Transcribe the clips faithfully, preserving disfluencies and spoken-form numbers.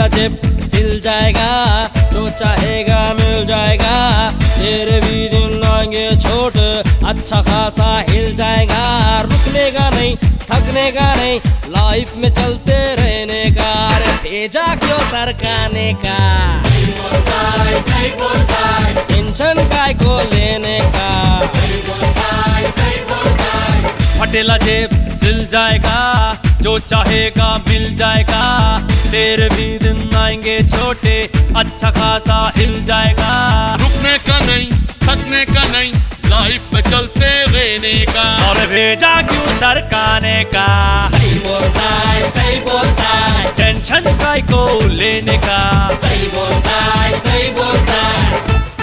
फटेला जेब सिल जाएगा, जो चाहेगा मिल जाएगा, तेरे भी दिन आएंगे छोट, अच्छा खासा हिल जाएगा। रुकने का नहीं, थकने का नहीं, लाइफ में चलते रहने का, अरे भेजा क्यों सरकाने का। सही बोलता है, सही बोलता है, टेंशन काय को लेने का। सही बोलता है, सही बोलता है। फटेला जेब सिल जाएगा, जो चाहेगा मिल जाएगा, तेरे भी दिन आएंगे छोटे, अच्छा खासा हिल जाएगा। रुकने का नहीं, थकने का नहीं, लाइफ में चलते रहने का, और भेजा क्यों सरकाने का। सही बोलता है, सही बोलता है, टेंशन काय को लेने का। सही बोलता है, सही बोलता है।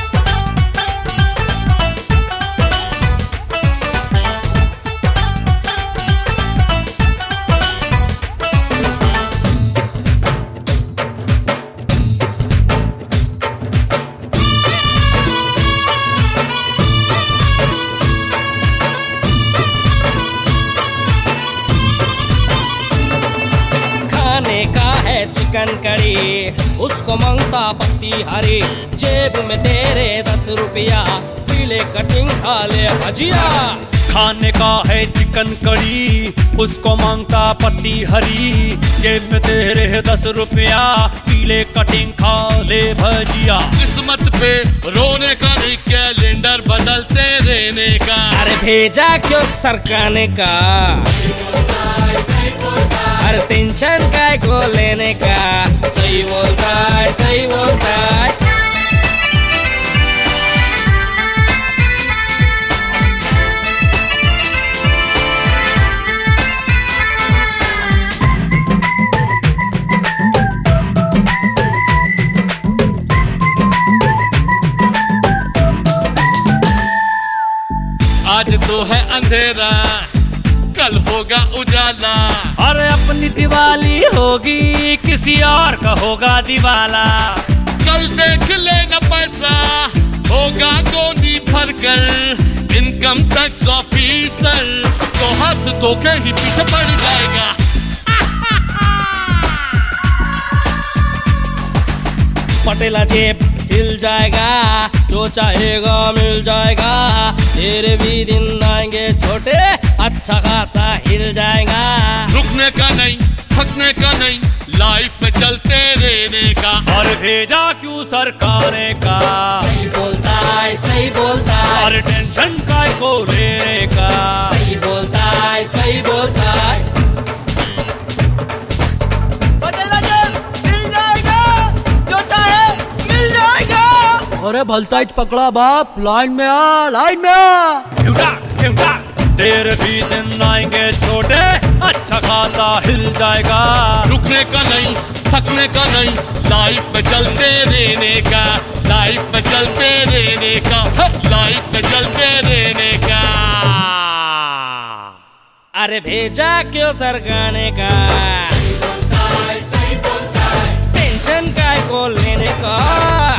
का है चिकन करी, उसको मांगता पत्ती हरी, जेब में तेरे दस रुपया, पीले कटिंग खा ले भजिया। खाने का है चिकन करी, उसको मांगता पत्ती हरी, जेब में तेरे दस रुपया, पीले कटिंग खा ले भजिया। किस्मत पे रोने का नहीं, कैलेंडर बदलते रहने का, अरे भेजा क्यों सरकाने का। अरे टेंशन काय को लेने का। सही बोलता है, सही बोलता है। आज तो है अंधेरा, कल होगा उजाला, अरे अपनी दिवाली होगी, किसी और का होगा दिवाला। कल देख लेना पैसा, होगा गोदी भरकर, इनकम टैक्स ऑफिसर तो हाथ धो के ही पीछे पड़ जाएगा। फटेला जेब सिल जाएगा, जो चाहेगा मिल जाएगा, तेरे भी दिन आएंगे छोटे, अच्छा खासा हिल जाएगा। रुकने का नहीं, थकने का नहीं, लाइफ में चलते रहने का, और भेजा क्यों सरकाने का। सही बोलता है, सही बोलता है, और टेंशन काय को लेने का। सही बोलता है, सही बोलता है। अरे भलताइच पकड़ा बाप, लाइन में आ, लाइन में आ। ठुक ठुक तेरे भी दिन आएंगे छोटे, अच्छा खासा हिल जाएगा। रुकने का नहीं, थकने का नहीं, लाइफ में चलते रहने का, लाइफ में चलते रहने का, लाइफ में चलते रहने का। अरे भेजा क्यों सरकाने का। सही बोलता है, सही बोलता है, टेंशन काय को लेने का।